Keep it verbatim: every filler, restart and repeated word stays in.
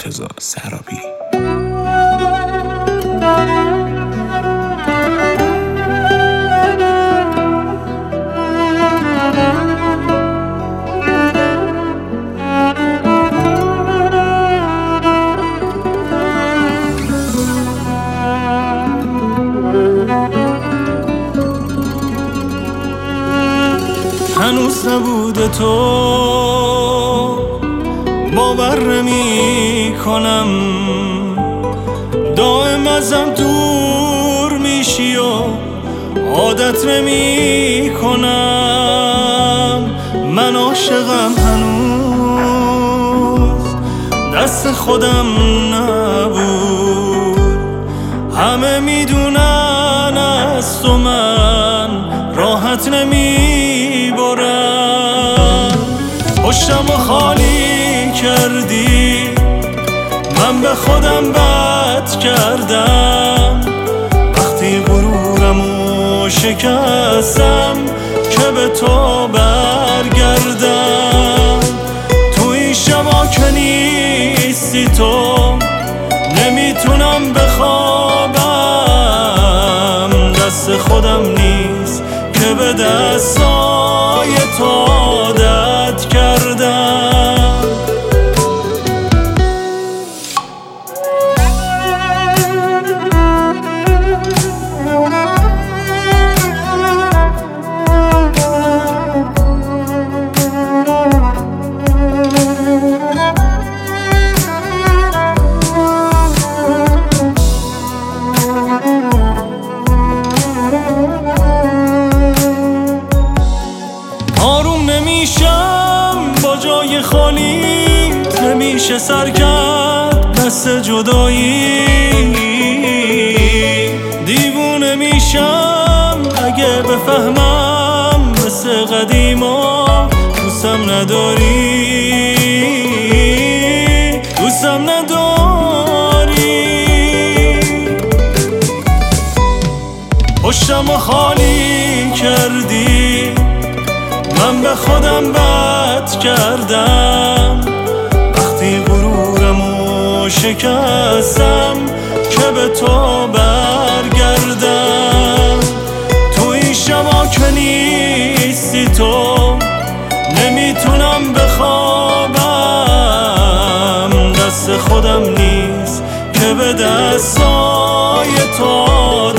مرتضی سرابی. هنوز نبوده تو باور نمی کنم، دائم ازم دور میشی و عادت نمی کنم. من عاشقم هنوز دست خودم نبود، همه میدونن از تو من راحت نمی برم. پشتم و خالی کردی، من به خودم بد کردم وقتی غرورمو شکستم که به تو برگردم. تو این شبا که نیستی تو نمیتونم بخوابم، دست خودم نیست که به دستای تو عادت کردم. آروم نمیشم با جای خالی، نمیشه سر کرد دست جدایی. دیوونه میشم اگه بفهمم مثل قدیما دوستم نداری، دوستم نداری. پشتم و خالی کردی، من به خودم بد کردم وقتی غرورمو شکستم که به تو برگردم. تو این شبا که نیستی تو نمیتونم بخوابم، دست خودم نیست که به دستای تو